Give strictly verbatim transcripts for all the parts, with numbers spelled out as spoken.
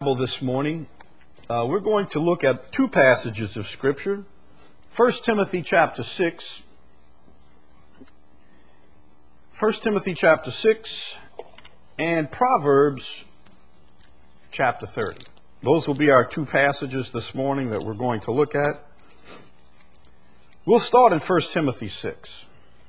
This morning, uh, we're going to look at two passages of Scripture. First Timothy chapter six. First Timothy chapter six and Proverbs chapter thirty. Those will be our two passages this morning that we're going to look at. We'll start in First Timothy six.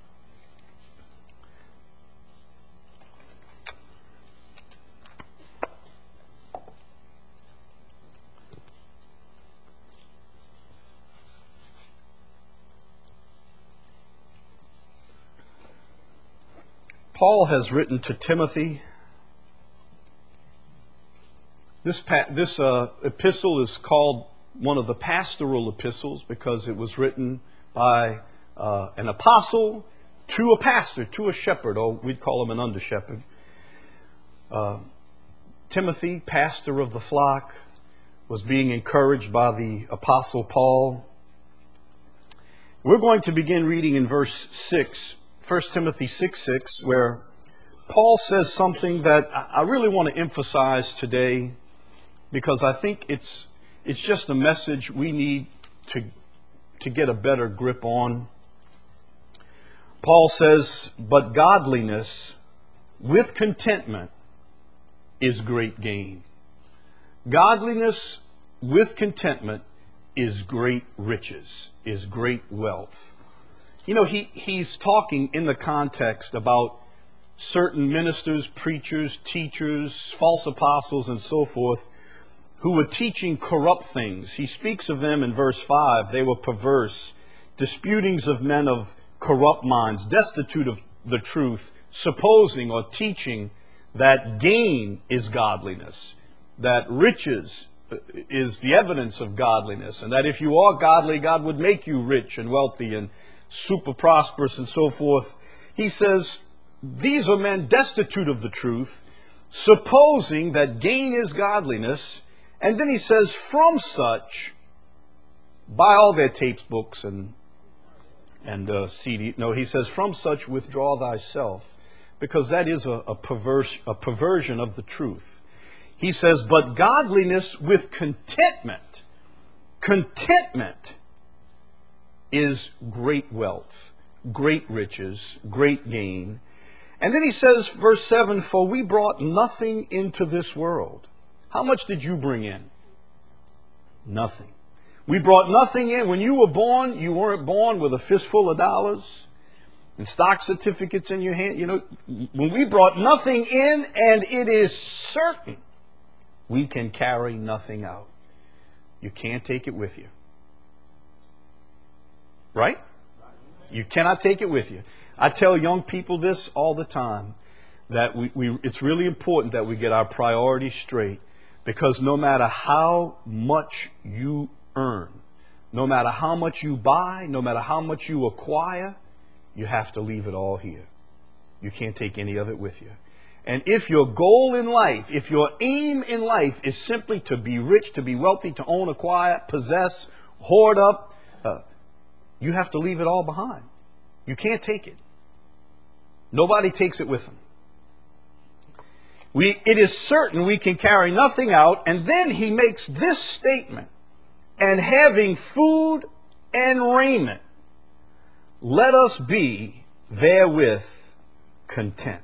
Paul has written to Timothy. This, pa- this uh, epistle is called one of the pastoral epistles because it was written by uh, an apostle to a pastor, to a shepherd, or we'd call him an under-shepherd. Uh, Timothy, pastor of the flock, was being encouraged by the apostle Paul. We're going to begin reading in verse six. First Timothy six six, where Paul says something that I really want to emphasize today because I think it's it's just a message we need to, to get a better grip on. Paul says, "But godliness with contentment is great gain." Godliness with contentment is great riches, is great wealth. You know, he, he's talking in the context about certain ministers, preachers, teachers, false apostles, and so forth, who were teaching corrupt things. He speaks of them in verse five. They were perverse, disputings of men of corrupt minds, destitute of the truth, supposing or teaching that gain is godliness, that riches is the evidence of godliness, and that if you are godly, God would make you rich and wealthy and super prosperous and so forth. He says, these are men destitute of the truth, supposing that gain is godliness. And then he says, from such, buy all their tapes, books, and and uh, C D. No, he says, from such withdraw thyself, because that is a, a, perverse, a perversion of the truth. He says, but godliness with contentment, contentment is great wealth, great riches, great gain. And then he says, verse seven, for we brought nothing into this world. How much did you bring in? Nothing. We brought nothing in. When you were born, you weren't born with a fistful of dollars and stock certificates in your hand. You know, when we brought nothing in, and it is certain we can carry nothing out. You can't take it with you. Right? You cannot take it with you. I tell young people this all the time, that we, we it's really important that we get our priorities straight, because no matter how much you earn, no matter how much you buy, no matter how much you acquire, you have to leave it all here. You can't take any of it with you. And if your goal in life, if your aim in life is simply to be rich, to be wealthy, to own, acquire, possess, hoard up, uh, you have to leave it all behind. You can't take it. Nobody takes it with them. We, it is certain we can carry nothing out. And then he makes this statement, and having food and raiment, let us be therewith content.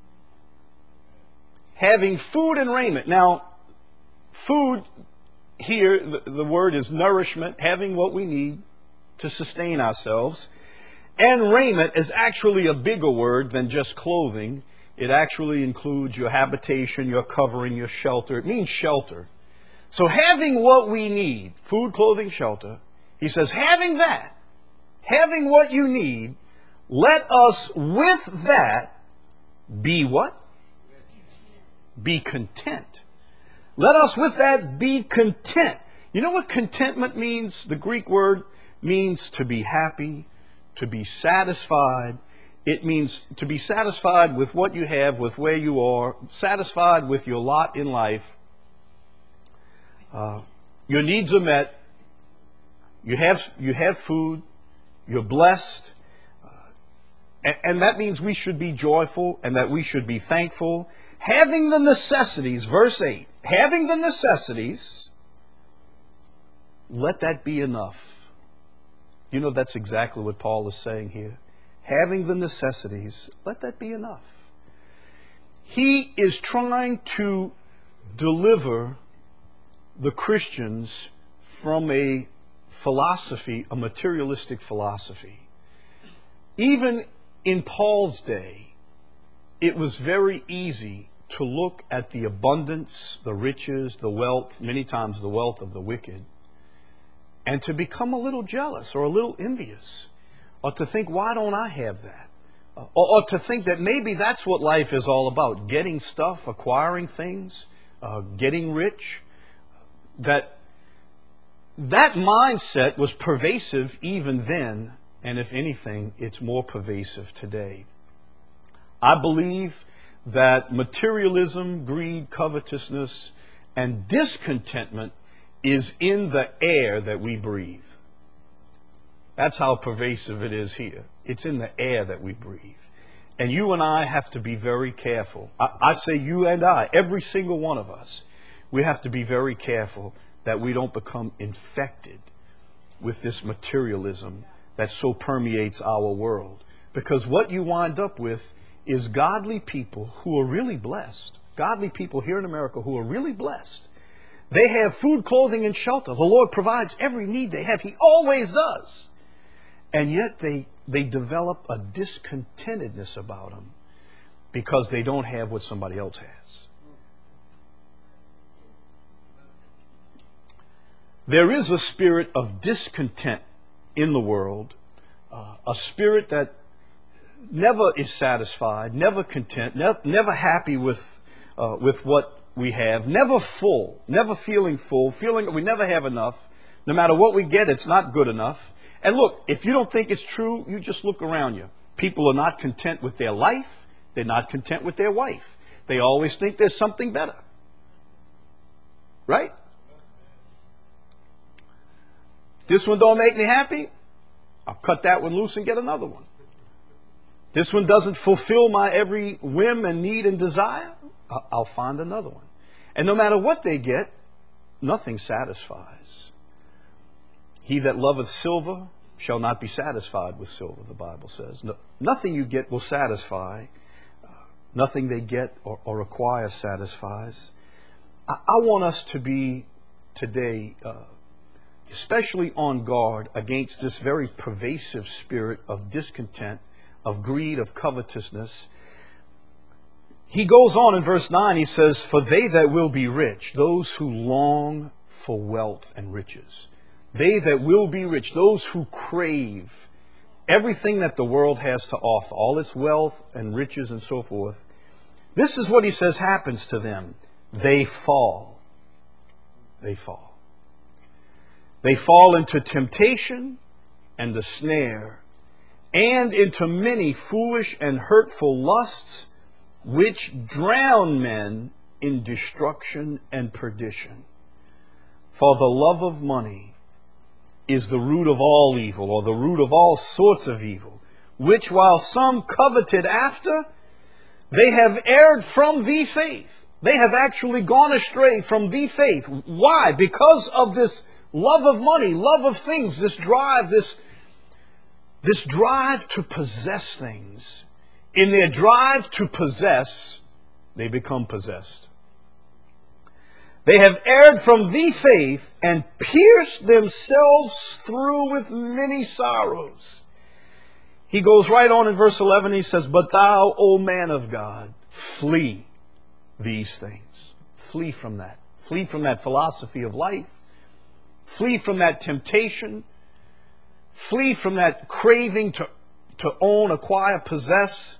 Having food and raiment. Now, food here, the, the word is nourishment, having what we need to sustain ourselves. And raiment is actually a bigger word than just clothing. It actually includes your habitation, your covering, your shelter. It means shelter. So having what we need, food, clothing, shelter, he says, having that, having what you need, let us with that be what? Be content. Let us with that be content. You know what contentment means? The Greek word means to be happy, to be satisfied. It means to be satisfied with what you have, with where you are, satisfied with your lot in life. Uh, your needs are met. You have, you have food. You're blessed. Uh, and, and that means we should be joyful and that we should be thankful. Having the necessities, verse eight, having the necessities, let that be enough. You know, that's exactly what Paul is saying here. Having the necessities, let that be enough. He is trying to deliver the Christians from a philosophy, a materialistic philosophy. Even in Paul's day, it was very easy to look at the abundance, the riches, the wealth, many times the wealth of the wicked, and to become a little jealous or a little envious, or to think, why don't I have that? Or, or to think that maybe that's what life is all about, getting stuff, acquiring things, uh, getting rich. That that mindset was pervasive even then, and if anything, it's more pervasive today. I believe that materialism, greed, covetousness, and discontentment is in the air that we breathe. That's how pervasive it is here. It's in the air that we breathe. And you and I have to be very careful. I, I say you and I, every single one of us, we have to be very careful that we don't become infected with this materialism that so permeates our world. Because what you wind up with is godly people who are really blessed. Godly people here in America who are really blessed. They have food, clothing, and shelter. The Lord provides every need they have. He always does. And yet they, they develop a discontentedness about them because they don't have what somebody else has. There is a spirit of discontent in the world, uh, a spirit that never is satisfied, never content, ne- never happy with uh, with what we have, never full, never feeling full, feeling that we never have enough. No matter what we get, it's not good enough. And look, if you don't think it's true, you just look around you. People are not content with their life. They're not content with their wife. They always think there's something better. Right? This one don't make me happy. I'll cut that one loose and get another one. This one doesn't fulfill my every whim and need and desire. I'll find another one. And no matter what they get, nothing satisfies. He that loveth silver shall not be satisfied with silver, the Bible says. No, nothing you get will satisfy. Uh, nothing they get or, or acquire satisfies. I, I want us to be today uh, especially on guard against this very pervasive spirit of discontent, of greed, of covetousness. He goes on in verse nine, he says, for they that will be rich, those who long for wealth and riches, they that will be rich, those who crave everything that the world has to offer, all its wealth and riches and so forth, this is what he says happens to them. They fall. They fall. They fall into temptation and the snare, and into many foolish and hurtful lusts, which drown men in destruction and perdition. For the love of money is the root of all evil, or the root of all sorts of evil, which while some coveted after, they have erred from the faith. They have actually gone astray from the faith. Why? Because of this love of money, love of things, this drive, this, this drive to possess things. In their drive to possess, they become possessed. They have erred from the faith and pierced themselves through with many sorrows. He goes right on in verse eleven, he says, but thou, O man of God, flee these things. Flee from that. Flee from that philosophy of life. Flee from that temptation. Flee from that craving to, to own, acquire, possess.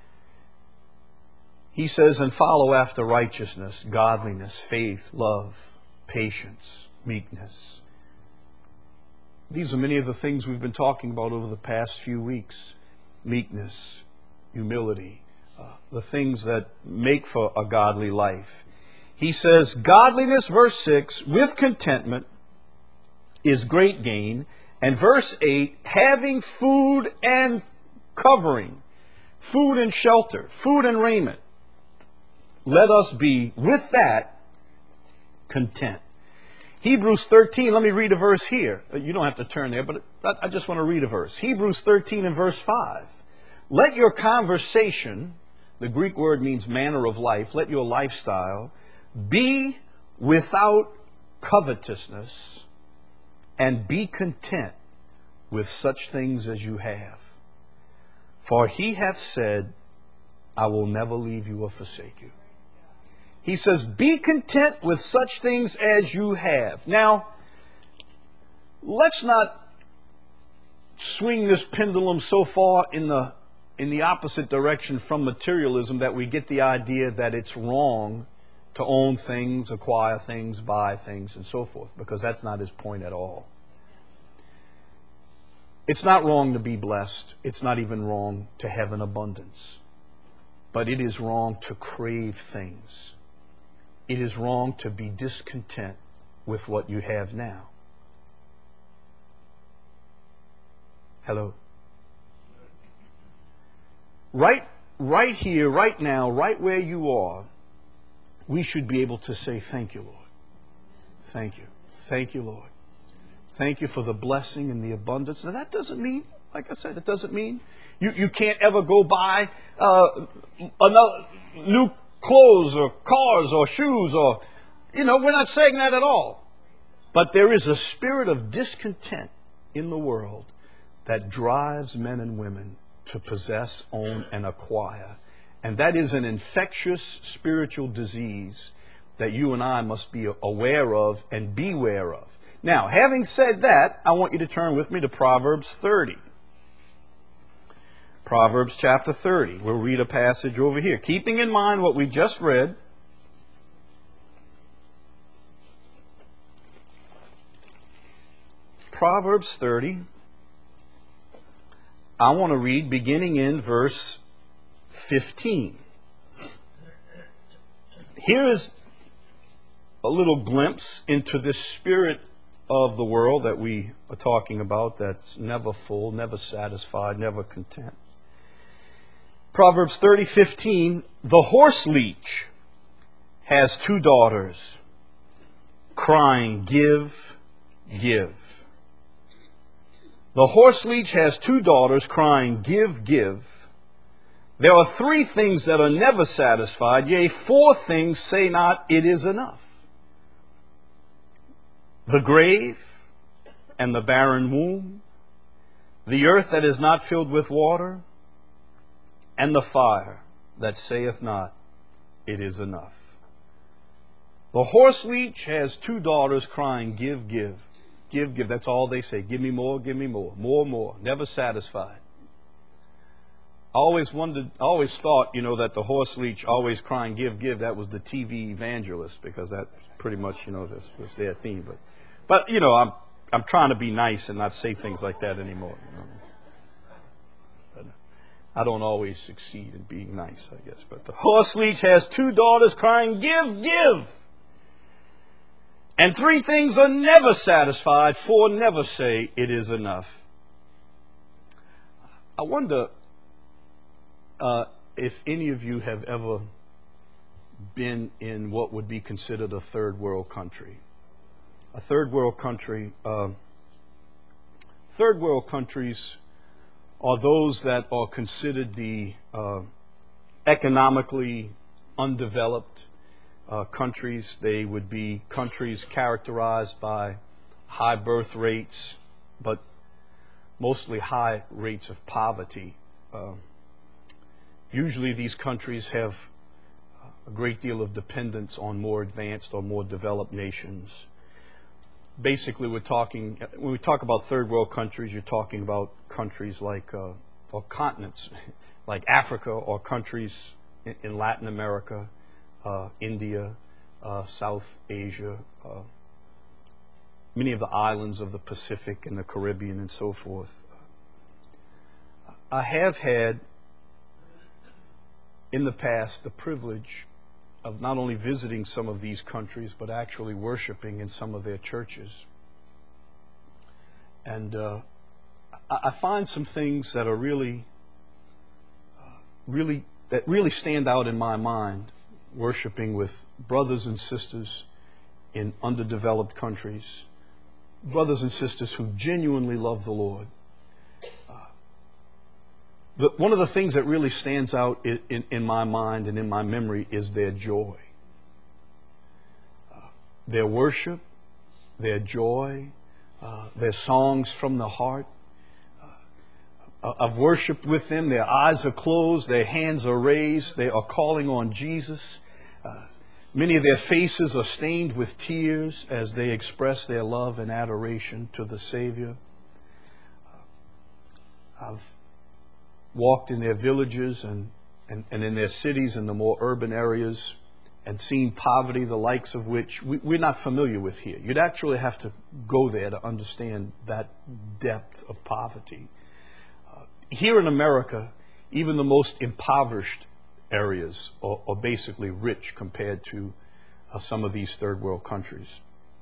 He says, and follow after righteousness, godliness, faith, love, patience, meekness. These are many of the things we've been talking about over the past few weeks. Meekness, humility, uh, the things that make for a godly life. He says, godliness, verse six, with contentment is great gain. And verse eight, having food and covering, food and shelter, food and raiment. Let us be with that content. Hebrews thirteen, let me read a verse here. You don't have to turn there, but I just want to read a verse. Hebrews thirteen and verse five. Let your conversation, the Greek word means manner of life, let your lifestyle be without covetousness, and be content with such things as you have. For he hath said, I will never leave you or forsake you. He says, be content with such things as you have. Now, let's not swing this pendulum so far in the in the opposite direction from materialism that we get the idea that it's wrong to own things, acquire things, buy things, and so forth, because that's not his point at all. It's not wrong to be blessed. It's not even wrong to have an abundance. But it is wrong to crave things. It is wrong to be discontent with what you have now. Hello? Right, right here, right now, right where you are, we should be able to say, thank you, Lord. Thank you. Thank you, Lord. Thank you for the blessing and the abundance. Now, that doesn't mean, like I said, it doesn't mean you, you can't ever go buy uh, another new clothes or cars or shoes or, you know, we're not saying that at all. But there is a spirit of discontent in the world that drives men and women to possess, own, and acquire. And that is an infectious spiritual disease that you and I must be aware of and beware of. Now, having said that, I want you to turn with me to Proverbs thirty. Proverbs chapter thirty. We'll read a passage over here. Keeping in mind what we just read, Proverbs thirty, I want to read beginning in verse fifteen. Here is a little glimpse into this spirit of the world that we are talking about, that's never full, never satisfied, never content. Proverbs thirty fifteen, the horse leech has two daughters, crying, give, give. The horse leech has two daughters, crying, give, give. There are three things that are never satisfied, yea, four things say not, it is enough. The grave and the barren womb, the earth that is not filled with water, and the fire that saith not, it is enough. The horse leech has two daughters crying, give, give, give, give. That's all they say. Give me more, give me more, more, more. Never satisfied. I always wondered, I always thought, you know, that the horse leech always crying, give, give, that was the T V evangelist, because that's pretty much, you know, this was their theme. But, but you know, I'm I'm trying to be nice and not say things like that anymore. You know? But I don't always succeed in being nice, I guess. But the horse leech has two daughters crying, give, give. And three things are never satisfied, four never say it is enough. I wonder uh, if any of you have ever been in what would be considered a third world country. A third world country, uh, third world countries are those that are considered the uh, economically undeveloped uh, countries. They would be countries characterized by high birth rates, but mostly high rates of poverty. Uh, usually these countries have a great deal of dependence on more advanced or more developed nations. Basically, we're talking, when we talk about third world countries, you're talking about countries like, uh, or continents, like Africa, or countries in, in Latin America, uh, India, uh, South Asia, uh, many of the islands of the Pacific and the Caribbean and so forth. I have had, in the past, the privilege of not only visiting some of these countries, but actually worshiping in some of their churches. And uh, I, I find some things that are really, uh, really, that really stand out in my mind, worshiping with brothers and sisters in underdeveloped countries, brothers and sisters who genuinely love the Lord. Uh, the, one of the things that really stands out in, in, in my mind and in my memory is their joy. Uh, their worship, their joy, uh, their songs from the heart. Uh, I've worshiped with them. Their eyes are closed. Their hands are raised. They are calling on Jesus. Uh, many of their faces are stained with tears as they express their love and adoration to the Savior. Uh, I've walked in their villages and, and, and in their cities in the more urban areas and seen poverty, the likes of which we, we're not familiar with here. You'd actually have to go there to understand that depth of poverty. Uh, here in America, even the most impoverished areas are, are basically rich compared to uh, some of these third world countries.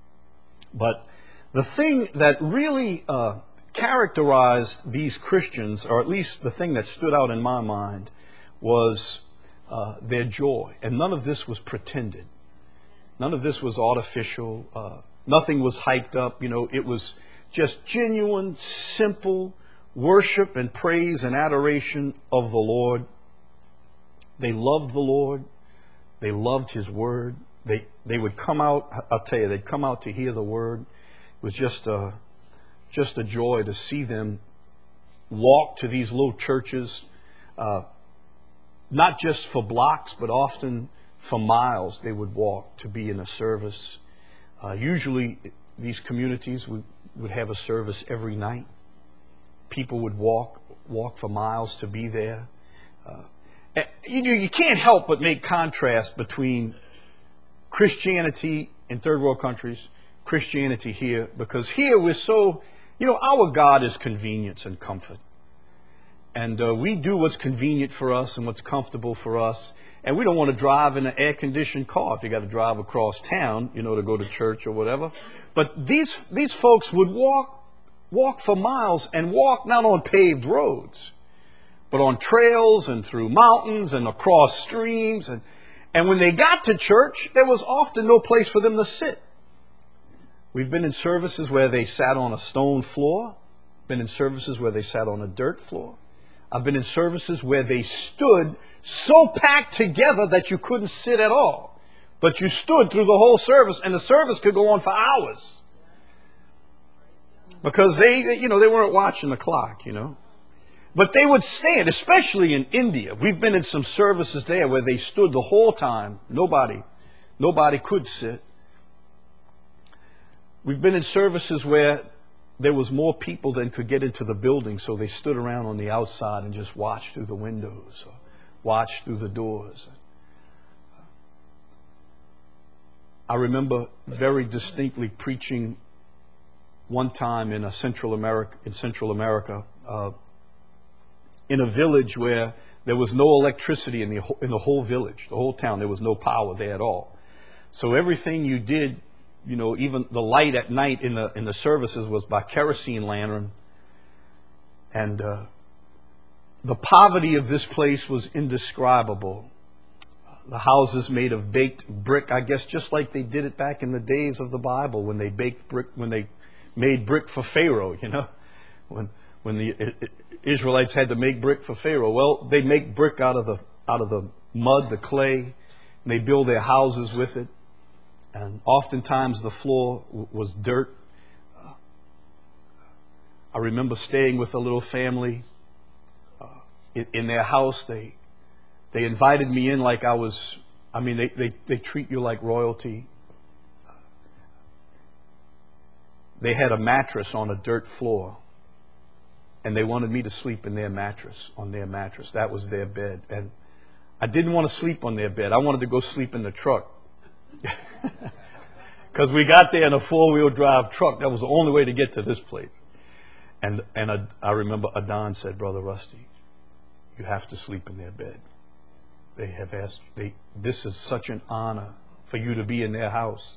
But the thing that really uh, characterized these Christians, or at least the thing that stood out in my mind, was uh, their joy. And none of this was pretended. None of this was artificial. Uh, nothing was hyped up. You know, it was just genuine, simple worship and praise and adoration of the Lord. They loved the Lord. They loved His Word. They they would come out, I'll tell you, they'd come out to hear the Word. It was just a, just a joy to see them walk to these little churches, uh, not just for blocks, but often for miles they would walk to be in a service. Uh, usually these communities would, would have a service every night. People would walk, walk for miles to be there. Uh, You know, you can't help but make contrast between Christianity in third world countries, Christianity here, because here we're so, you know, our God is convenience and comfort. And uh, we do what's convenient for us and what's comfortable for us. And we don't want to drive in an air-conditioned car if you got to drive across town, you know, to go to church or whatever. But these these folks would walk walk for miles and walk not on paved roads, but on trails and through mountains and across streams. And, and when they got to church, there was often no place for them to sit. We've been in services where they sat on a stone floor, been in services where they sat on a dirt floor. I've been in services where they stood so packed together that you couldn't sit at all. But you stood through the whole service, and the service could go on for hours. Because they, you know, they weren't watching the clock, you know. But they would stand, especially in India. We've been in some services there where they stood the whole time. Nobody, nobody could sit. We've been in services where there was more people than could get into the building, so they stood around on the outside and just watched through the windows or watched through the doors. I remember very distinctly preaching one time in a Central America, in Central America, uh, in a village where there was no electricity in the whole, in the whole village, the whole town. There was no power there at all. So everything you did, you know, even the light at night in the in the services was by kerosene lantern. And uh, the poverty of this place was indescribable. The houses made of baked brick, I guess, just like they did it back in the days of the Bible when they baked brick, when they made brick for Pharaoh. You know, when when the it, it, Israelites had to make brick for Pharaoh. Well, they make brick out of the out of the mud, the clay, and they build their houses with it. And oftentimes the floor w- was dirt. Uh, I remember staying with a little family uh, in, in their house. They they invited me in like I was. I mean, they they, they treat you like royalty. Uh, they had a mattress on a dirt floor. And they wanted me to sleep in their mattress, on their mattress. That was their bed. And I didn't want to sleep on their bed. I wanted to go sleep in the truck. Because we got there in a four-wheel drive truck. That was the only way to get to this place. And and I, I remember Adon said, Brother Rusty, you have to sleep in their bed. They have asked, they, this is such an honor for you to be in their house.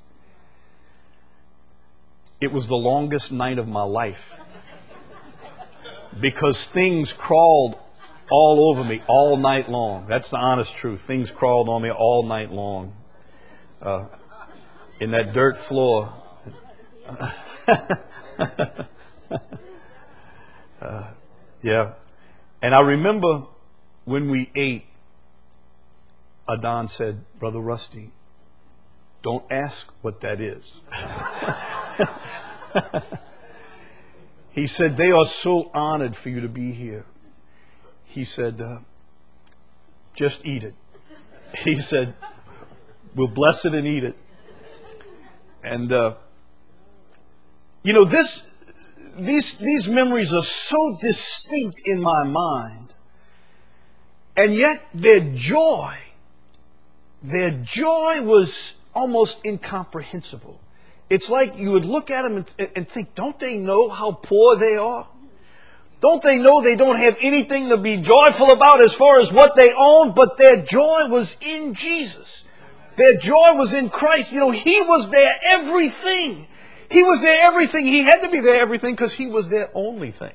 It was the longest night of my life. Because things crawled all over me all night long. That's the honest truth. Things crawled on me all night long. Uh, in that dirt floor. uh, yeah. And I remember when we ate, Adon said, Brother Rusty, don't ask what that is. He said, they are so honored for you to be here. He said, uh, just eat it. He said, we'll bless it and eat it. And, uh, you know, this, these, these memories are so distinct in my mind. And yet their joy, their joy was almost incomprehensible. It's like you would look at them and, and think, don't they know how poor they are? Don't they know they don't have anything to be joyful about as far as what they own? But their joy was in Jesus. Their joy was in Christ. You know, He was their everything. He was their everything. He had to be their everything because He was their only thing.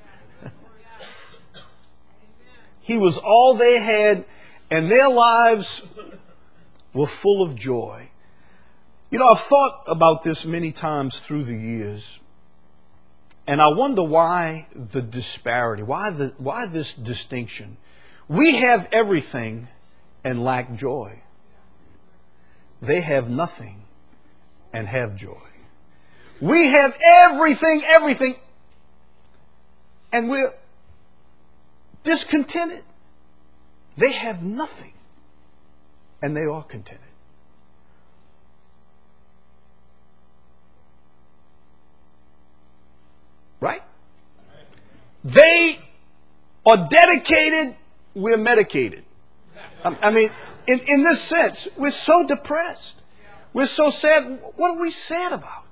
He was all they had, and their lives were full of joy. You know, I've thought about this many times through the years, and I wonder why the disparity, why the why this distinction. We have everything and lack joy. They have nothing and have joy. We have everything, everything, and we're discontented. They have nothing and they are contented. Right? They are dedicated, we're medicated. I mean, in, in this sense, we're so depressed. We're so sad. What are we sad about?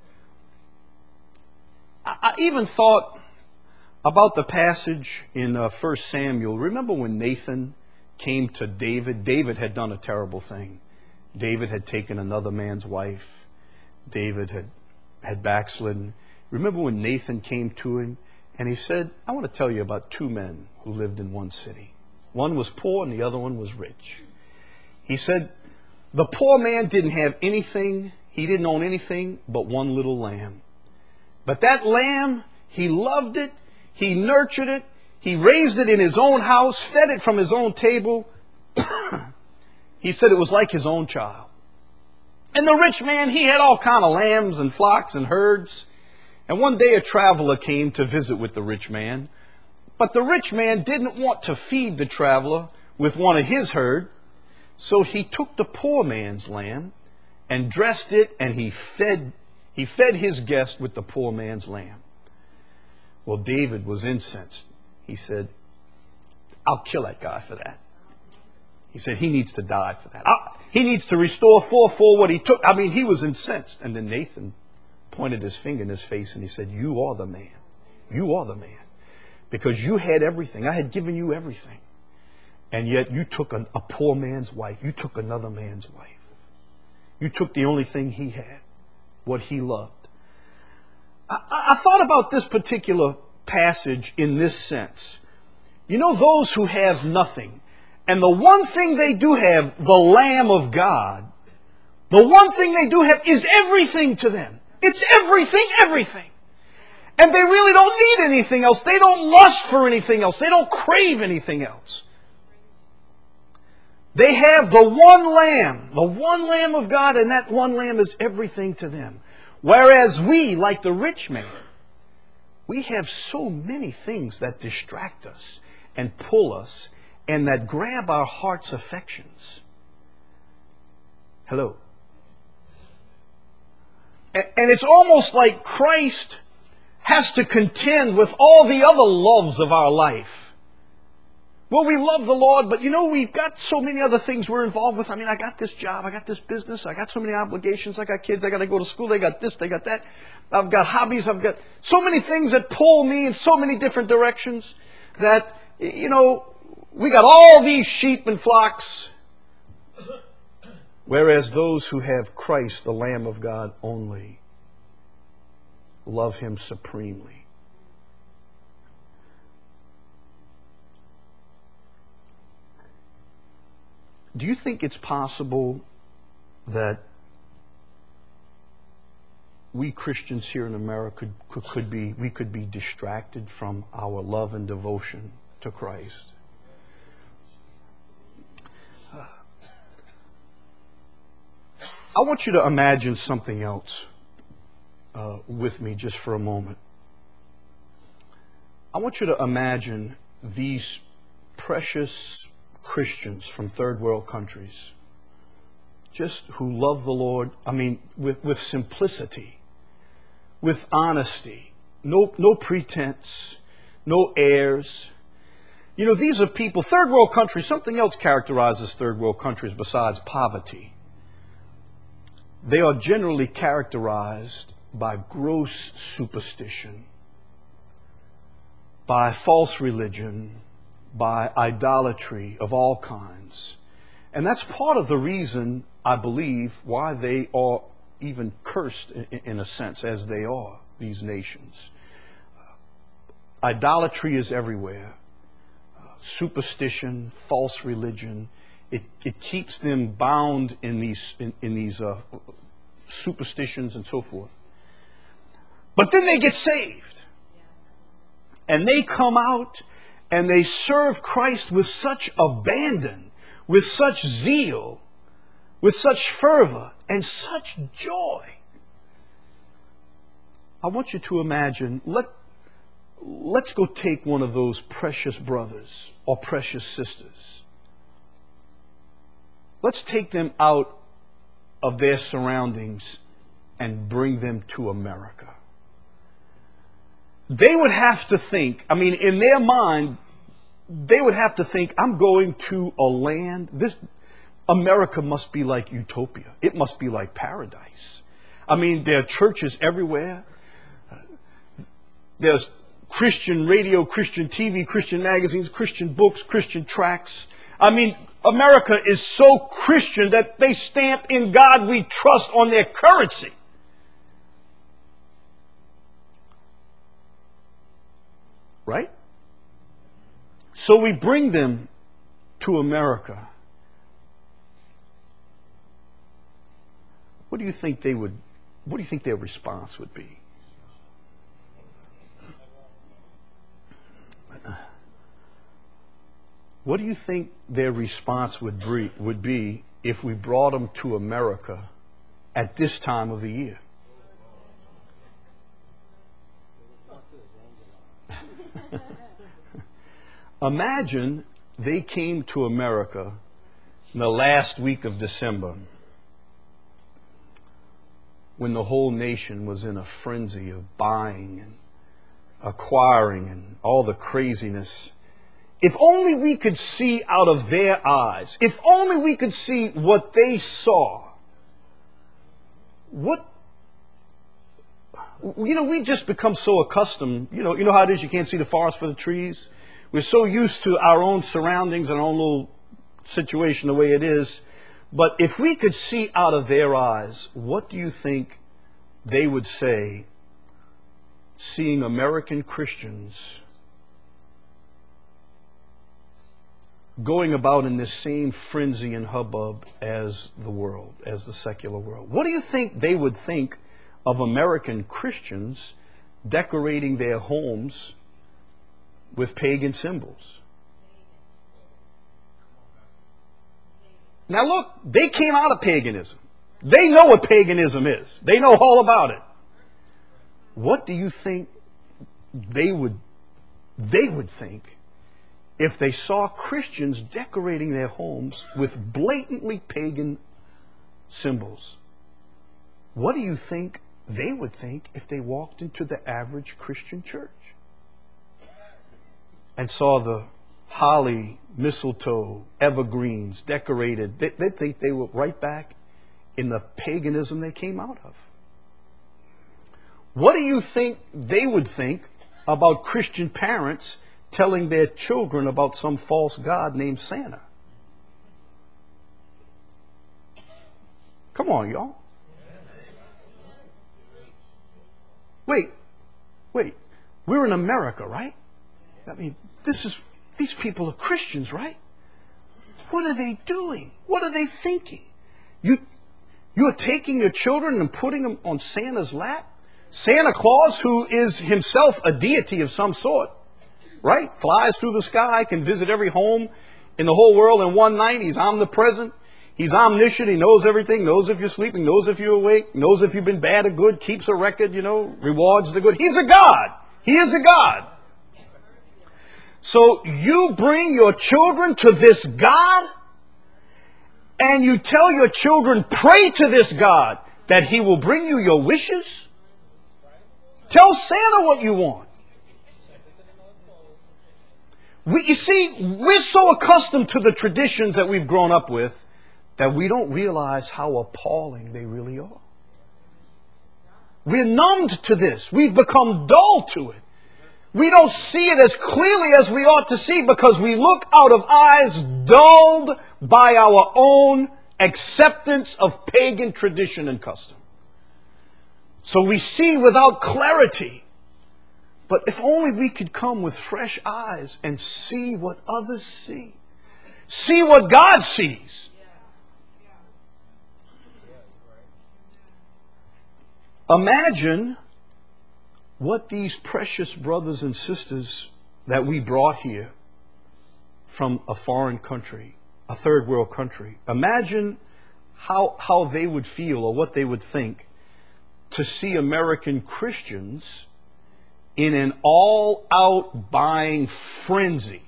I, I even thought about the passage in uh, First Samuel. Remember when Nathan came to David? David had done a terrible thing. David had taken another man's wife. David had, had backslidden. Remember when Nathan came to him and he said, I want to tell you about two men who lived in one city. One was poor and the other one was rich. He said, the poor man didn't have anything. He didn't own anything but one little lamb. But that lamb, he loved it. He nurtured it. He raised it in his own house, fed it from his own table. He said it was like his own child. And the rich man, he had all kind of lambs and flocks and herds. And one day a traveler came to visit with the rich man. But the rich man didn't want to feed the traveler with one of his herd. So he took the poor man's lamb and dressed it, and he fed, he fed his guest with the poor man's lamb. Well, David was incensed. He said, I'll kill that guy for that. He said, he needs to die for that. I, he needs to restore fourfold what he took. I mean, he was incensed. And then Nathan pointed his finger in his face and he said, you are the man. You are the man. Because you had everything. I had given you everything. And yet you took a, a poor man's wife. You took another man's wife. You took the only thing he had, what he loved. I, I thought about this particular passage in this sense. You know, those who have nothing, and the one thing they do have, the Lamb of God, the one thing they do have is everything to them. It's everything, everything. And they really don't need anything else. They don't lust for anything else. They don't crave anything else. They have the one Lamb, the one Lamb of God, and that one Lamb is everything to them. Whereas we, like the rich man, we have so many things that distract us and pull us and that grab our heart's affections. Hello. And it's almost like Christ has to contend with all the other loves of our life. Well, we love the Lord, but you know, we've got so many other things we're involved with. I mean, I got this job, I got this business, I got so many obligations, I got kids, I got to go to school, they got this, they got that. I've got hobbies, I've got so many things that pull me in so many different directions that, you know, we got all these sheep and flocks. Whereas those who have Christ, the Lamb of God only, love Him supremely. Do you think it's possible that we Christians here in America could, could be, we could be distracted from our love and devotion to Christ. Uh, I want you to imagine something else uh, with me just for a moment. I want you to imagine these precious Christians from third world countries, just who love the Lord, I mean, with, with simplicity, with honesty, no, no pretense, no airs. You know, these are people, third world countries, something else characterizes third world countries besides poverty. They are generally characterized by gross superstition, by false religion, by idolatry of all kinds. And that's part of the reason, I believe, why they are even cursed in, in a sense as they are, these nations. Uh, idolatry is everywhere. Uh, superstition, false religion, it, it keeps them bound in these, in, in these uh, superstitions and so forth. But then they get saved. And they come out and they serve Christ with such abandon, with such zeal, with such fervor and such joy. I want you to imagine, let, let's go take one of those precious brothers or precious sisters. Let's take them out of their surroundings and bring them to America. They would have to think, I mean, in their mind, they would have to think, I'm going to a land, this America must be like utopia. It must be like paradise. I mean, there are churches everywhere. There's Christian radio, Christian T V, Christian magazines, Christian books, Christian tracts. I mean, America is so Christian that they stamp "In God We Trust" on their currency. Right? So we bring them to America. What do you think they would, what do you think their response would be? What do you think their response would be, would be if we brought them to America at this time of the year? Imagine they came to America in the last week of December, when the whole nation was in a frenzy of buying and acquiring and all the craziness. If only we could see out of their eyes, if only we could see what they saw. What, you know, we just become so accustomed, you know, you know how it is, you can't see the forest for the trees. We're so used to our own surroundings and our own little situation the way it is. But if we could see out of their eyes, what do you think they would say seeing American Christians going about in this same frenzy and hubbub as the world, as the secular world? What do you think they would think of American Christians decorating their homes with pagan symbols? Now look, they came out of paganism. They know what paganism is. They know all about it. What do you think they would they would think if they saw Christians decorating their homes with blatantly pagan symbols? What do you think they would think if they walked into the average Christian church and saw the holly, mistletoe, evergreens decorated? They, they'd think they were right back in the paganism they came out of. What do you think they would think about Christian parents telling their children about some false god named Santa? Come on, y'all. Wait, wait. We're in America, right? I mean, this is, these people are Christians, right? What are they doing? What are they thinking? You, You are taking your children and putting them on Santa's lap? Santa Claus, who is himself a deity of some sort, right? Flies through the sky, can visit every home in the whole world in one night. He's omnipresent. He's omniscient. He knows everything, knows if you're sleeping, knows if you're awake, knows if you've been bad or good, keeps a record, you know, rewards the good. He's a God. He is a God. So you bring your children to this God, and you tell your children, pray to this God that he will bring you your wishes? Tell Santa what you want. We, you see, we're so accustomed to the traditions that we've grown up with that we don't realize how appalling they really are. We're numbed to this. We've become dull to it. We don't see it as clearly as we ought to see because we look out of eyes dulled by our own acceptance of pagan tradition and custom. So we see without clarity. But if only we could come with fresh eyes and see what others see. See what God sees. Imagine what these precious brothers and sisters that we brought here from a foreign country, a third world country, imagine how, how they would feel or what they would think to see American Christians in an all-out buying frenzy.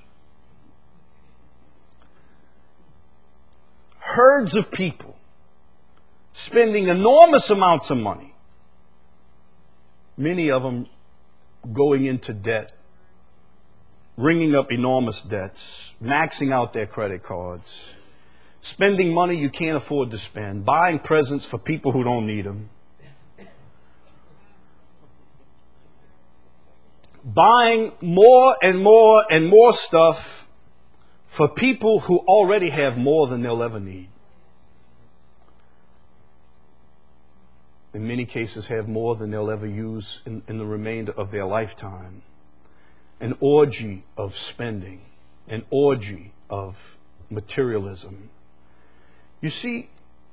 Herds of people spending enormous amounts of money. Many of them going into debt, ringing up enormous debts, maxing out their credit cards, spending money you can't afford to spend, buying presents for people who don't need them, buying more and more and more stuff for people who already have more than they'll ever need. In many cases have more than they'll ever use in, in the remainder of their lifetime. An orgy of spending, an orgy of materialism. You see,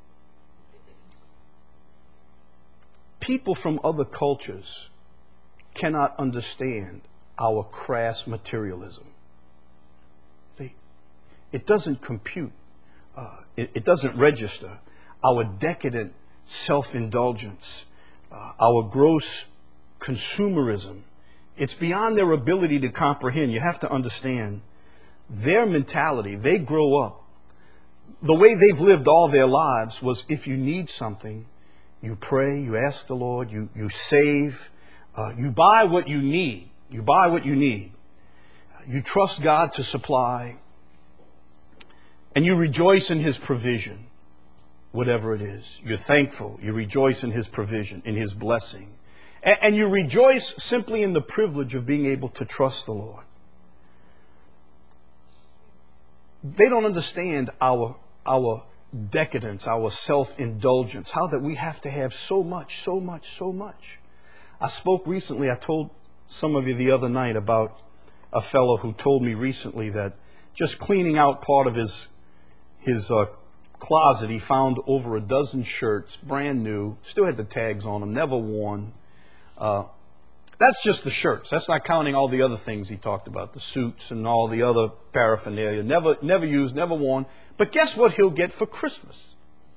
people from other cultures cannot understand our crass materialism. They, it doesn't compute. Uh, it, it doesn't register. Our decadent self-indulgence, uh, our gross consumerism. It's beyond their ability to comprehend. You have to understand their mentality. They grow up. The way they've lived all their lives was if you need something, you pray, you ask the Lord, you, you save, uh, you buy what you need. You buy what you need. You trust God to supply, and you rejoice in his provision. Whatever it is, you're thankful, you rejoice in his provision, in his blessing. And, and you rejoice simply in the privilege of being able to trust the Lord. They don't understand our, our decadence, our self-indulgence, how that we have to have so much, so much, so much. I spoke recently, I told some of you the other night about a fellow who told me recently that just cleaning out part of his, his uh, closet, he found over a dozen shirts, brand new, still had the tags on them, never worn. Uh, that's just the shirts. That's not counting all the other things he talked about, the suits and all the other paraphernalia, never, never used, never worn. But guess what he'll get for Christmas?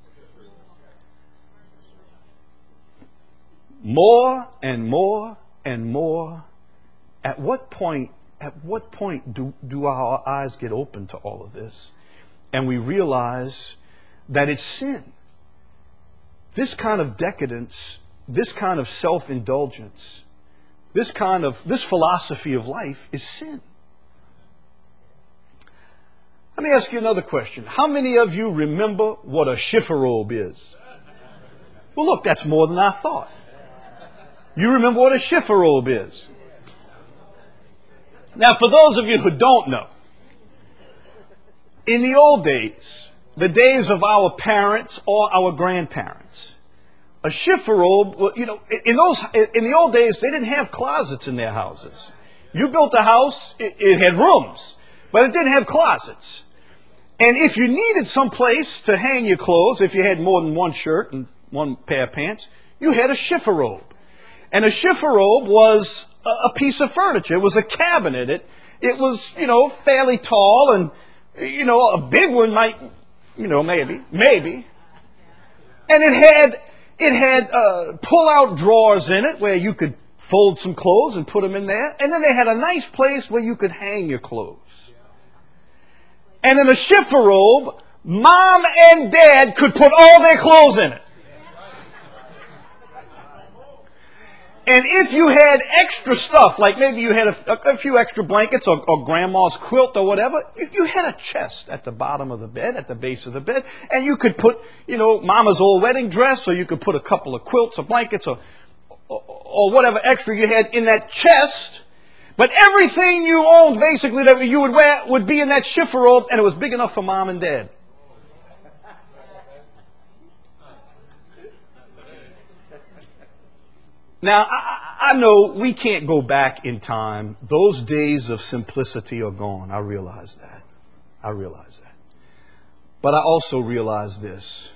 More and more and more. At what point, at what point do, do our eyes get open to all of this? And we realize that it's sin. This kind of decadence, this kind of self-indulgence, this kind of, this philosophy of life is sin. Let me ask you another question. How many of you remember what a chifforobe is? Well, look, that's more than I thought. You remember what a chifforobe is? Now, for those of you who don't know, in the old days, the days of our parents or our grandparents, a chifforobe, you know, in those, in the old days, they didn't have closets in their houses. You built a house, it, it had rooms, but it didn't have closets. And if you needed some place to hang your clothes, if you had more than one shirt and one pair of pants, you had a chifforobe. And a chifforobe was a, a piece of furniture. It was a cabinet. It, it was, you know, fairly tall, and, you know, a big one might, you know, maybe, maybe. And it had, it had uh, pull-out drawers in it where you could fold some clothes and put them in there. And then they had a nice place where you could hang your clothes. And in a chifforobe, mom and dad could put all their clothes in it. And if you had extra stuff, like maybe you had a, a few extra blankets or, or grandma's quilt or whatever, you, you had a chest at the bottom of the bed, at the base of the bed, and you could put, you know, mama's old wedding dress, or you could put a couple of quilts or blankets or, or, or whatever extra you had in that chest. But everything you owned, basically, that you would wear would be in that chifforobe, and it was big enough for mom and dad. Now, I, I know we can't go back in time. Those days of simplicity are gone. I realize that. I realize that. But I also realize this.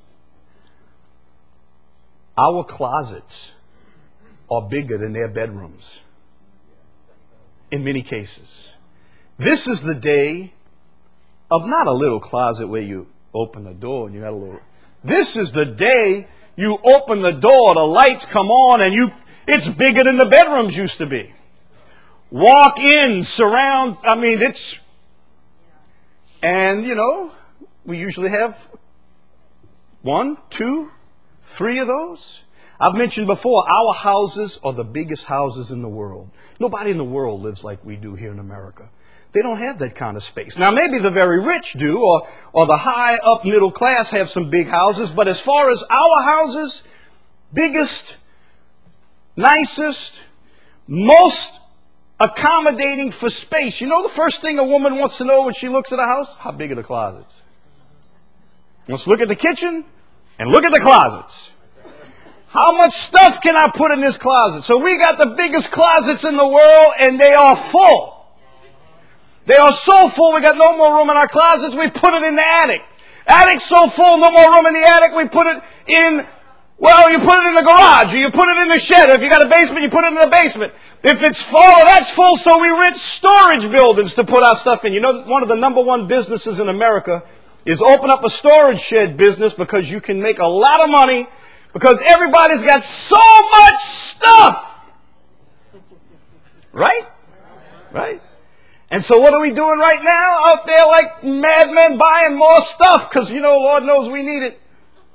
Our closets are bigger than their bedrooms. In many cases. This is the day of not a little closet where you open the door and you got a little... This is the day you open the door, the lights come on, and you it's bigger than the bedrooms used to be. Walk in, surround, I mean, it's... And, you know, we usually have one, two, three of those. I've mentioned before, our houses are the biggest houses in the world. Nobody in the world lives like we do here in America. They don't have that kind of space. Now, maybe the very rich do, or, or the high up middle class have some big houses, but as far as our houses, biggest, nicest, most accommodating for space. You know the first thing a woman wants to know when she looks at a house? How big are the closets? Let's look at the kitchen and look at the closets. How much stuff can I put in this closet? So we got the biggest closets in the world, and they are full. They are so full, we got no more room in our closets, we put it in the attic. Attic's so full, no more room in the attic, we put it in, well, you put it in the garage, or you put it in the shed. If you got a basement, you put it in the basement. If it's full, that's full, so we rent storage buildings to put our stuff in. You know, one of the number one businesses in America is open up a storage shed business, because you can make a lot of money, because everybody's got so much stuff. Right? Right? And so what are we doing right now? Out there like madmen buying more stuff, because, you know, Lord knows we need it.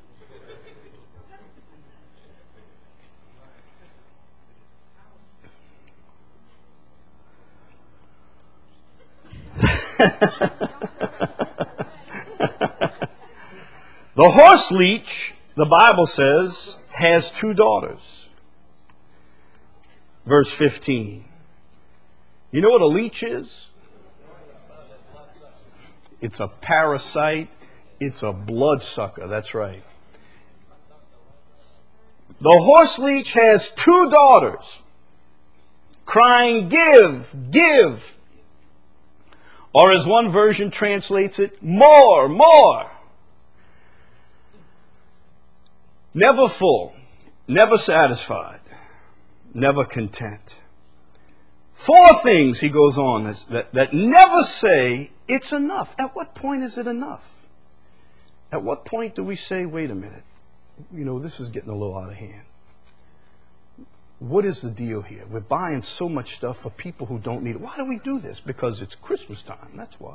The horse leech, the Bible says, has two daughters. Verse fifteen. You know what a leech is? It's a parasite. It's a bloodsucker. That's right. The horse leech has two daughters, crying, "Give, give." Or as one version translates it, "More, more." Never full, never satisfied, never content. Four things, he goes on, that, that never say it's enough. At what point is it enough? At what point do we say, wait a minute, you know, this is getting a little out of hand? What is the deal here? We're buying so much stuff for people who don't need it. Why do we do this? Because it's Christmas time, that's why.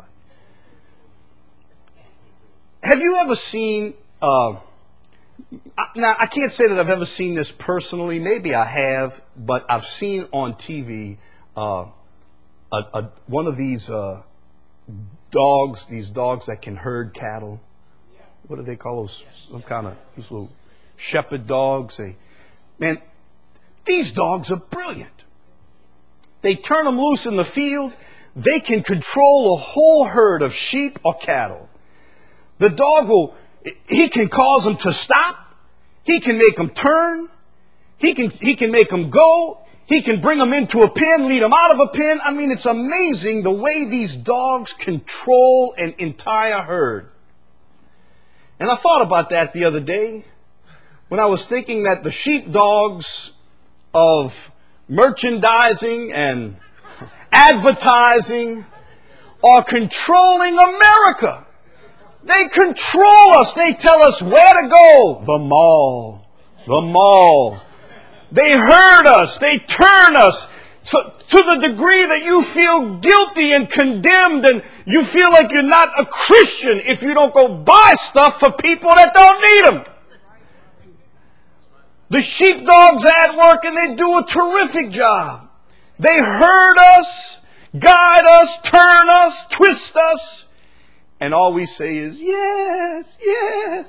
Have you ever seen... Uh, Now, I can't say that I've ever seen this personally. Maybe I have, but I've seen on T V uh, a, a, one of these uh, dogs, these dogs that can herd cattle. What do they call those? Some kind of these little shepherd dogs. They, man, these dogs are brilliant. They turn them loose in the field. They can control a whole herd of sheep or cattle. The dog will, he can cause them to stop. He can make them turn. He can, he can make them go. He can bring them into a pen, lead them out of a pen. I mean, it's amazing the way these dogs control an entire herd. And I thought about that the other day when I was thinking that the sheepdogs of merchandising and advertising are controlling America. They control us. They tell us where to go. The mall. The mall. They hurt us. They turn us so, to the degree that you feel guilty and condemned, and you feel like you're not a Christian if you don't go buy stuff for people that don't need them. The sheepdogs are at work and they do a terrific job. They herd us, guide us, turn us, twist us, and all we say is, yes, yes.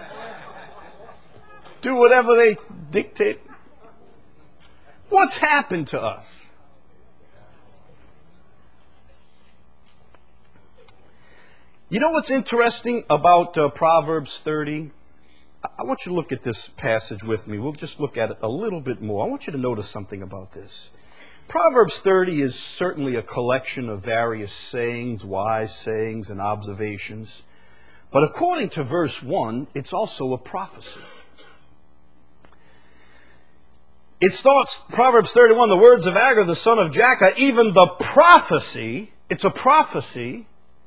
Do whatever they dictate. What's happened to us? You know what's interesting about uh, Proverbs thirty? I want you to look at this passage with me. We'll just look at it a little bit more. I want you to notice something about this. Proverbs thirty is certainly a collection of various sayings, wise sayings, and observations. But according to verse one, it's also a prophecy. It starts, Proverbs thirty-one, the words of Agur, the son of Jakeh, even the prophecy, it's a prophecy.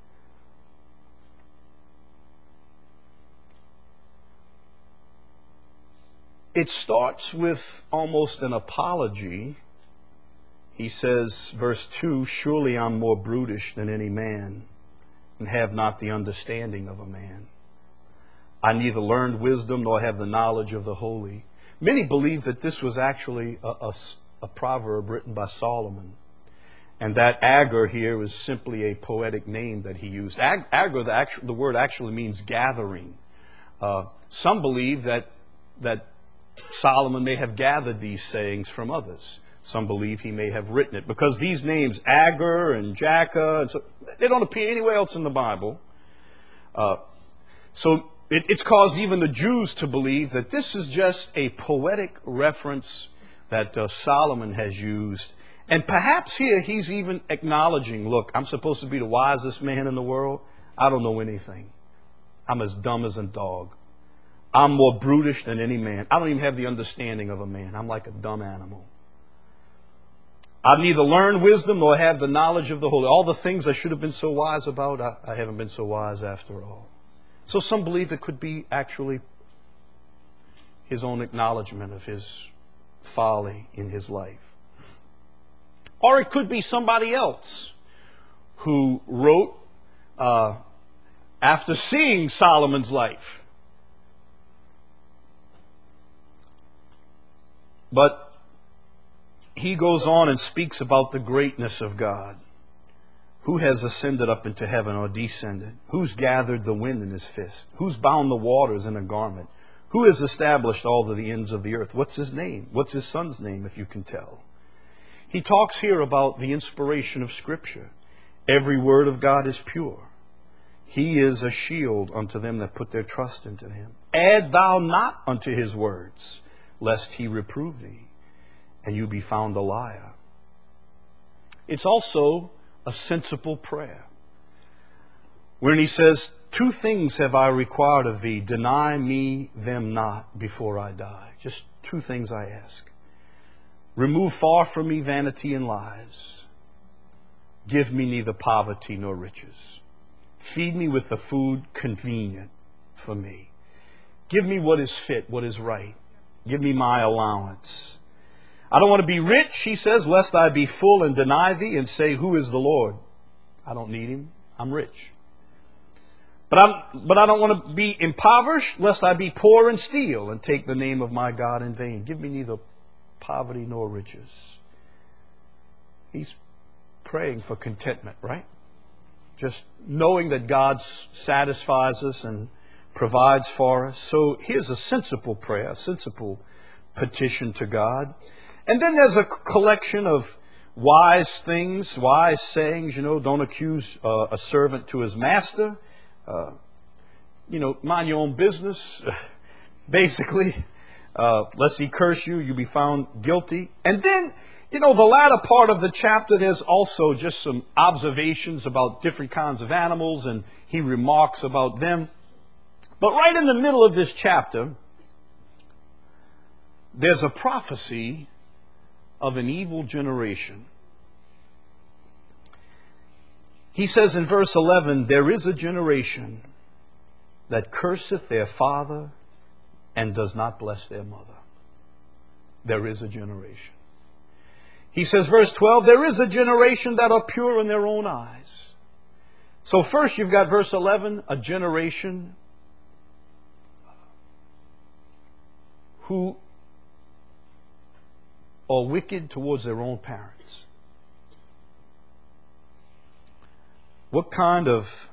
It starts with almost an apology. He says, verse two, surely I'm more brutish than any man, and have not the understanding of a man. I neither learned wisdom nor have the knowledge of the holy. Many believe that this was actually a, a, a proverb written by Solomon, and that Agur here is simply a poetic name that he used. Ag, Agur, the, actual, the word actually means gathering. Uh, some believe that that Solomon may have gathered these sayings from others. Some believe he may have written it, because these names, Agur and Jakeh, and so, they don't appear anywhere else in the Bible. Uh, so it, it's caused even the Jews to believe that this is just a poetic reference that uh, Solomon has used. And perhaps here he's even acknowledging, look, I'm supposed to be the wisest man in the world. I don't know anything. I'm as dumb as a dog. I'm more brutish than any man. I don't even have the understanding of a man. I'm like a dumb animal. I've neither learned wisdom nor have the knowledge of the holy. All the things I should have been so wise about, I, I haven't been so wise after all. So some believe it could be actually his own acknowledgement of his folly in his life. Or it could be somebody else who wrote uh, after seeing Solomon's life. But he goes on and speaks about the greatness of God. Who has ascended up into heaven or descended? Who's gathered the wind in his fist? Who's bound the waters in a garment? Who has established all of the ends of the earth? What's his name? What's his son's name, if you can tell? He talks here about the inspiration of Scripture. Every word of God is pure. He is a shield unto them that put their trust into him. Add thou not unto his words, lest he reprove thee, and you be found a liar. It's also a sensible prayer. When he says, two things have I required of thee, deny me them not before I die. Just two things I ask. Remove far from me vanity and lies. Give me neither poverty nor riches. Feed me with the food convenient for me. Give me what is fit, what is right. Give me my allowance. I don't want to be rich, he says, lest I be full and deny thee and say, who is the Lord? I don't need him. I'm rich. But, I'm, but I don't want to be impoverished, lest I be poor and steal and take the name of my God in vain. Give me neither poverty nor riches. He's praying for contentment, right? Just knowing that God satisfies us and provides for us. So here's a sensible prayer, a sensible petition to God. And then there's a collection of wise things, wise sayings. You know, don't accuse uh, a servant to his master. Uh, you know, mind your own business, basically. Uh, lest he curse you, you be found guilty. And then, you know, the latter part of the chapter, there's also just some observations about different kinds of animals, and he remarks about them. But right in the middle of this chapter, there's a prophecy of an evil generation. He says in verse eleven, there is a generation that curseth their father and does not bless their mother. There is a generation. He says, verse twelve, there is a generation that are pure in their own eyes. So first you've got verse eleven, a generation who are wicked towards their own parents. What kind of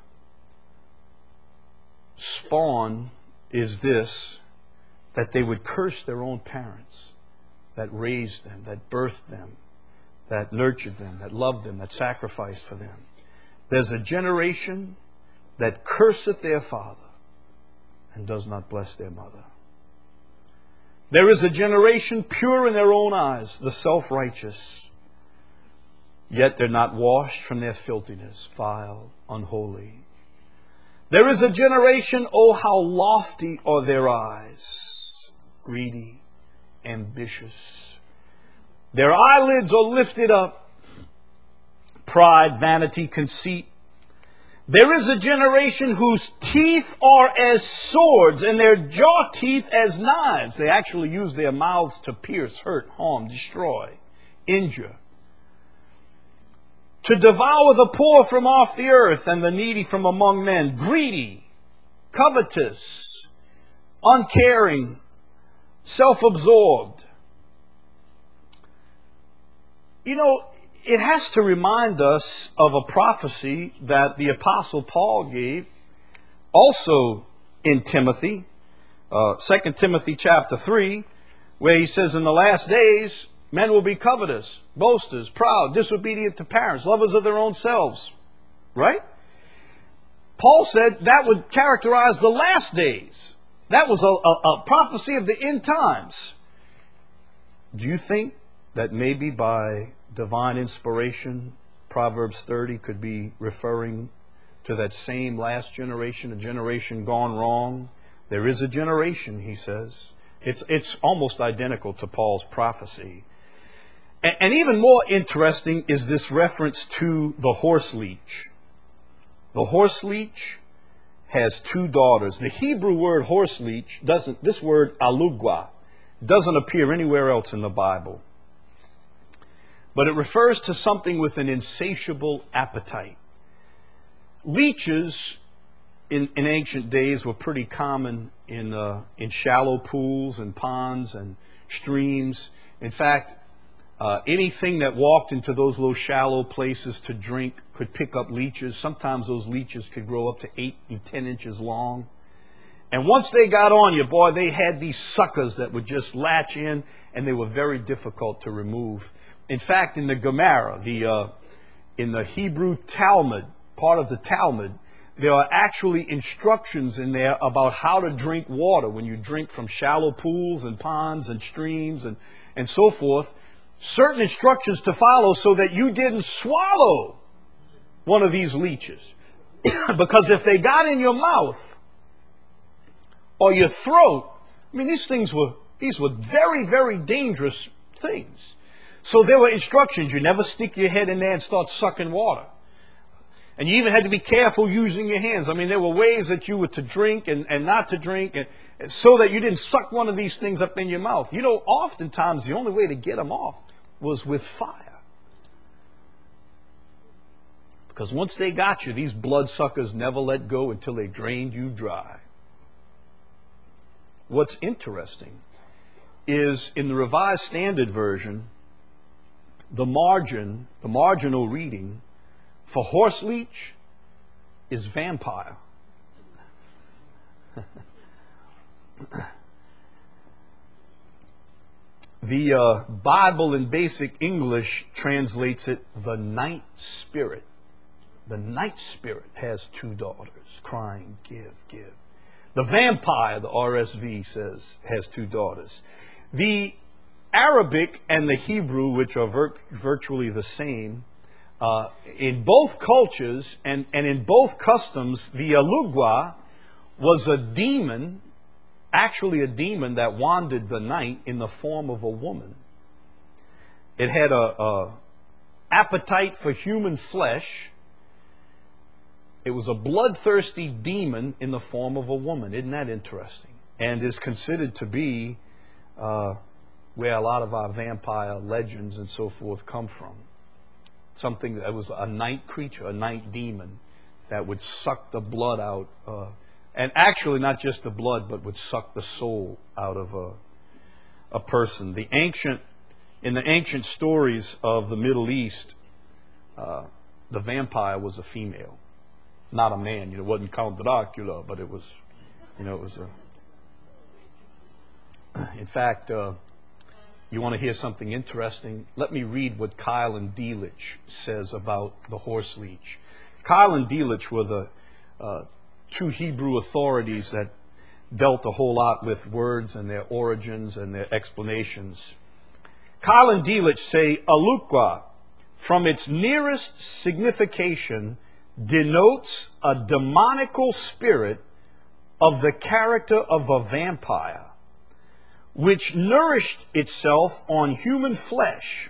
spawn is this that they would curse their own parents that raised them, that birthed them, that nurtured them, that loved them, that sacrificed for them? There's a generation that curseth their father and does not bless their mother. There is a generation pure in their own eyes, the self-righteous, yet they're not washed from their filthiness, vile, unholy. There is a generation, oh, how lofty are their eyes, greedy, ambitious. Their eyelids are lifted up, pride, vanity, conceit. There is a generation whose teeth are as swords and their jaw teeth as knives. They actually use their mouths to pierce, hurt, harm, destroy, injure. To devour the poor from off the earth and the needy from among men. Greedy, covetous, uncaring, self-absorbed. You know, it has to remind us of a prophecy that the Apostle Paul gave also in Timothy, uh, Second Timothy chapter three, where he says, in the last days, men will be covetous, boasters, proud, disobedient to parents, lovers of their own selves. Right? Paul said that would characterize the last days. That was a, a, a prophecy of the end times. Do you think that maybe by divine inspiration, Proverbs thirty could be referring to that same last generation, a generation gone wrong? There is a generation, he says. It's, it's almost identical to Paul's prophecy. And, and even more interesting is this reference to the horse leech. The horse leech has two daughters. The Hebrew word horse leech doesn't, this word alugwa, doesn't appear anywhere else in the Bible. But it refers to something with an insatiable appetite. Leeches in, in ancient days were pretty common in, uh, in shallow pools and ponds and streams. In fact, uh, anything that walked into those little shallow places to drink could pick up leeches. Sometimes those leeches could grow up to eight and ten inches long. And once they got on you, boy, they had these suckers that would just latch in, and they were very difficult to remove. In fact, in the Gemara, the, uh, in the Hebrew Talmud, part of the Talmud, there are actually instructions in there about how to drink water when you drink from shallow pools and ponds and streams and, and so forth. Certain instructions to follow so that you didn't swallow one of these leeches. Because if they got in your mouth or your throat, I mean, these things were, these were very, very dangerous things. So there were instructions. You never stick your head in there and start sucking water. And you even had to be careful using your hands. I mean, there were ways that you were to drink and, and not to drink, and, and so that you didn't suck one of these things up in your mouth. You know, oftentimes the only way to get them off was with fire. Because once they got you, these bloodsuckers never let go until they drained you dry. What's interesting is in the Revised Standard Version, the margin, the marginal reading for horse leech is vampire. The uh, Bible in Basic English translates it the night spirit. The night spirit has two daughters crying, give, give. The vampire, the R S V says, has two daughters. The Arabic and the Hebrew, which are vir- virtually the same, uh, in both cultures and, and in both customs, the Alugwa was a demon, actually a demon that wandered the night in the form of a woman. It had a, a appetite for human flesh. It was a bloodthirsty demon in the form of a woman. Isn't that interesting? And is considered to be uh, where a lot of our vampire legends and so forth come from. Something that was a night creature, a night demon that would suck the blood out. Uh, and actually not just the blood, but would suck the soul out of a, a person. The ancient, in the ancient stories of the Middle East, uh, the vampire was a female. Not a man, you know, it wasn't Count Dracula, but it was, you know, it was a... In fact, uh, you want to hear something interesting? Let me read what Keil Delitzsch says about the horse leech. Keil and Delitzsch were the uh, two Hebrew authorities that dealt a whole lot with words and their origins and their explanations. Keil and Delitzsch say, Alukwa, from its nearest signification, denotes a demonical spirit of the character of a vampire, which nourished itself on human flesh.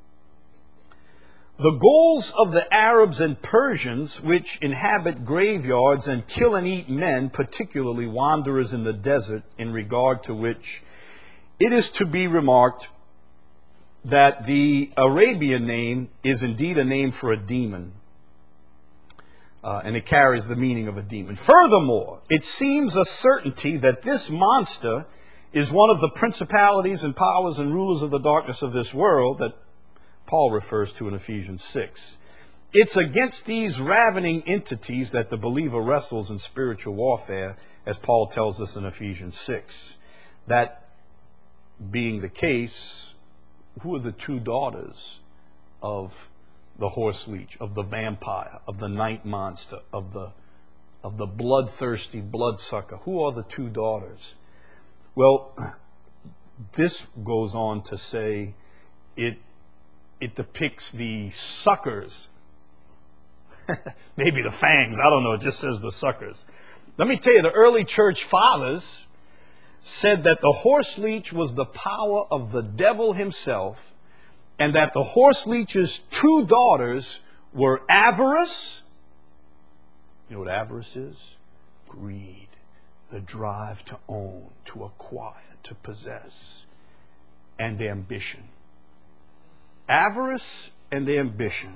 The goals of the Arabs and Persians, which inhabit graveyards and kill and eat men, particularly wanderers in the desert, in regard to which it is to be remarked that the Arabian name is indeed a name for a demon. Uh, and it carries the meaning of a demon. Furthermore, it seems a certainty that this monster is one of the principalities and powers and rulers of the darkness of this world that Paul refers to in Ephesians six. It's against these ravening entities that the believer wrestles in spiritual warfare, as Paul tells us in Ephesians six. That being the case, who are the two daughters of the horse leech, of the vampire, of the night monster, of the of the bloodthirsty bloodsucker? Who are the two daughters? Well, this goes on to say it it depicts the suckers. Maybe the fangs, I don't know, it just says the suckers. Let me tell you, the early church fathers said that the horse leech was the power of the devil himself, and that the horse leech's two daughters were avarice. You know what avarice is? Greed, the drive to own, to acquire, to possess, and ambition. Avarice and ambition.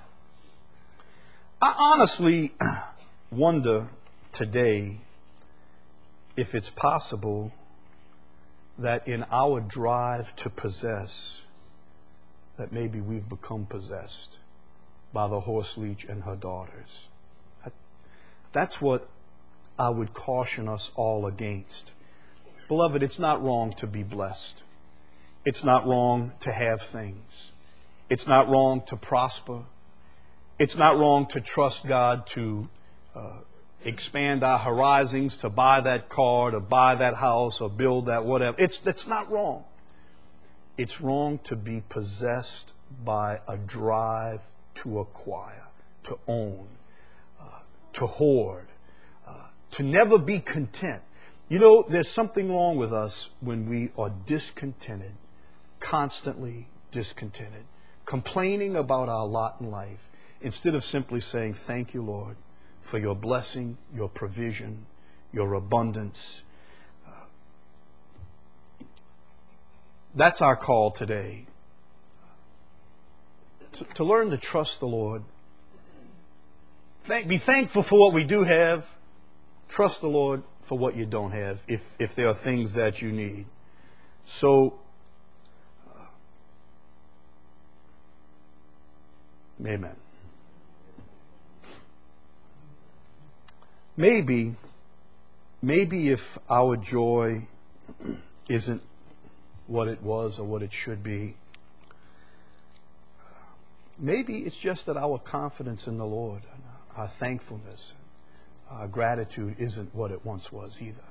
I honestly wonder today if it's possible that in our drive to possess, that maybe we've become possessed by the horse leech and her daughters. That's what I would caution us all against. Beloved, it's not wrong to be blessed. It's not wrong to have things. It's not wrong to prosper. It's not wrong to trust God to uh, expand our horizons, to buy that car, to buy that house, or build that whatever. It's, it's not wrong. It's wrong to be possessed by a drive to acquire, to own, uh, to hoard, uh, to never be content. You know, there's something wrong with us when we are discontented, constantly discontented, complaining about our lot in life, instead of simply saying, thank you, Lord, for your blessing, your provision, your abundance. That's our call today. To, to learn to trust the Lord. Thank, be thankful for what we do have. Trust the Lord for what you don't have, if, if there are things that you need. So, uh, amen. Maybe, maybe if our joy isn't what it was or what it should be, maybe it's just that our confidence in the Lord, our thankfulness, uh, gratitude isn't what it once was either.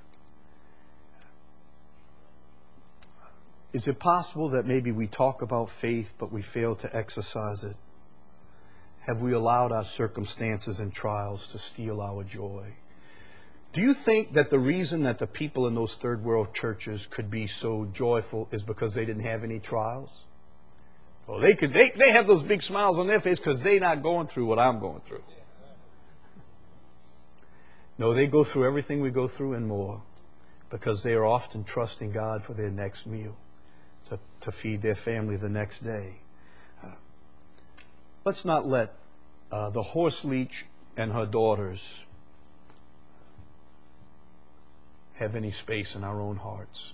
Is it possible that maybe we talk about faith, but we fail to exercise it? Have we allowed our circumstances and trials to steal our joy? Do you think that the reason that the people in those third world churches could be so joyful is because they didn't have any trials? Well, they could. They, they have those big smiles on their face because they're not going through what I'm going through. No, they go through everything we go through and more because they are often trusting God for their next meal, to, to feed their family the next day. Uh, let's not let uh, the horse leech and her daughters have any space in our own hearts.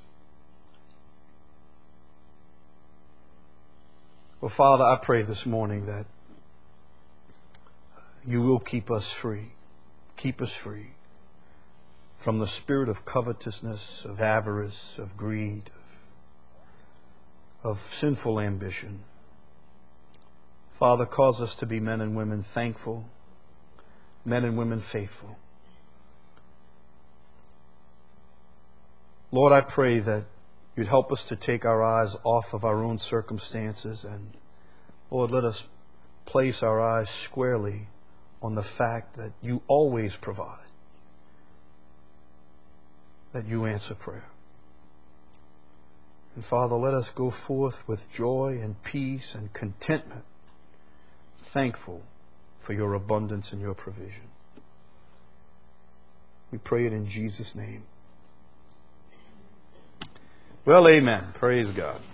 Well, Father, I pray this morning that you will keep us free. Keep us free from the spirit of covetousness, of avarice, of greed, of, of sinful ambition. Father, cause us to be men and women thankful, men and women faithful. Lord, I pray that you'd help us to take our eyes off of our own circumstances and, Lord, let us place our eyes squarely on the fact that you always provide, that you answer prayer. And Father, let us go forth with joy and peace and contentment, thankful for your abundance and your provision. We pray it in Jesus' name. Well, amen. Praise God.